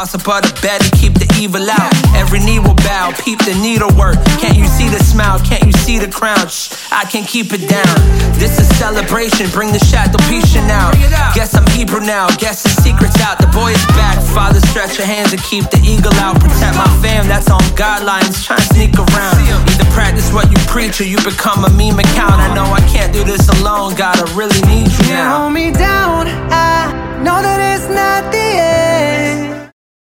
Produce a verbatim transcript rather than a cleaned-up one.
Toss up the bed and keep the evil out. Every knee will bow, peep the needlework. Can't you see the smile? Can't you see the crown? Shh, I can keep it down. This is celebration, bring the Shadowpetion out. Guess I'm Hebrew now, guess the secret's out. The boy is back, father stretch your hands and keep the eagle out. Protect my fam, that's on guidelines, trying to sneak around. Either practice what you preach or you become a meme account. I know